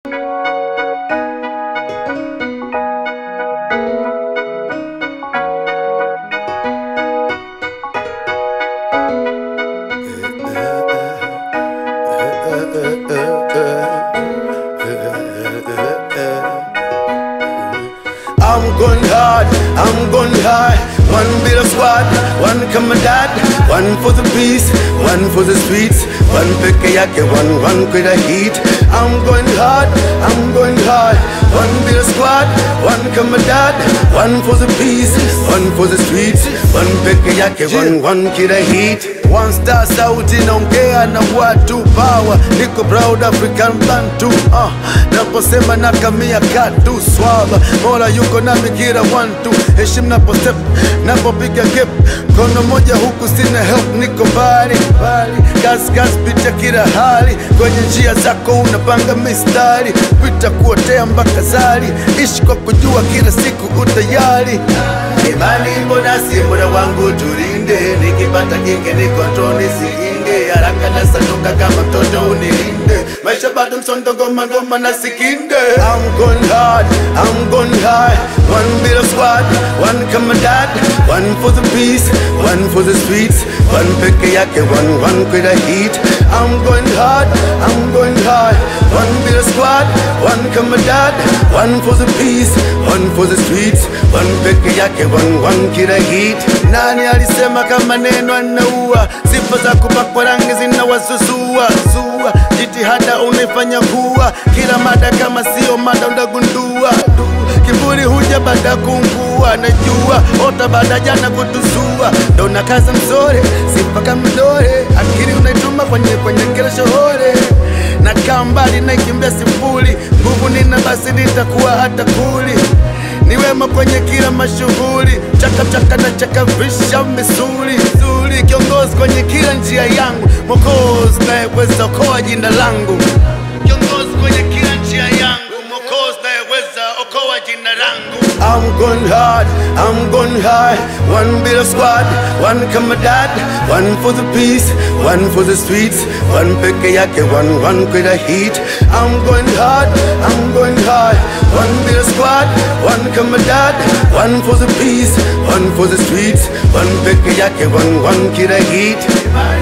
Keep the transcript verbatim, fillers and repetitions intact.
I'm going hard, I'm going high. One bit of squad, one commandant, one for the peace, one for the streets, one peke yake, one one with the heat. I'm going hard, I'm going high. One bit of squad, one commandant, one for the peace, one for the streets, one peke yake, one one with the heat. One star sauti naongea na watu power. Niko proud African Bantu uh, naposema nakamia katu swala. Mola yuko nami kila one two. Heshim napo step, napopiga gap. Kono moja huku sina help, niko bali bali. Gas gas pita kila hali. Kwenye njia zako unapanga mistari. Pita kuotea mpaka zali. Ishi kwa kujua kila siku utayari. Imani mbonasi muda wangu tulinde. Nikipata kike ni control nisiinge. Haraka na sanuka kama mtoto unilinde. Maisha bado msondo goma goma na sikinde. I'm going hard, I'm going high. One bit of squad, one commandant, one for the peace, one for the streets, one peke yake, one one with the heat. I'm going hard, I'm going high. One bit of squad, one commandant, one for the peace, one for the streets, one peke yake, one one with the heat. Nani alisema kama neno anaua? Sifa za kupakwa rangi zinawazuzua zua. Jitihada unaifanya kuwa kila mada, kama sio mada undagundua. Kiburi huja baada kungua, najua ota baada jana kutuzua. Dona kaza mzore, sifa kama dore. Akili unaituma kwenye kwenye kila shohore. Na kambali na ikimbia sifuri. Nguvu nina basi nitakuwa hata kuli. Ni wema kwenye kila mashughuli. Chaka chaka na chaka visha misuli Zuri kiongozi kwenye kila njia yangu. Mwokozi nayeweza okoa jina langu. Kiongozi kwenye kila njia yangu. Mwokozi nayeweza okoa jina langu. I'm going hard, I'm going high. One bit of squad, one commandant, one for the peace, one for the streets, one peke yake, one one with the heat. I'm going hard, I'm going high. One bit of squad, one commandant, one for the peace, one for the streets, one peke yake, one one with the heat.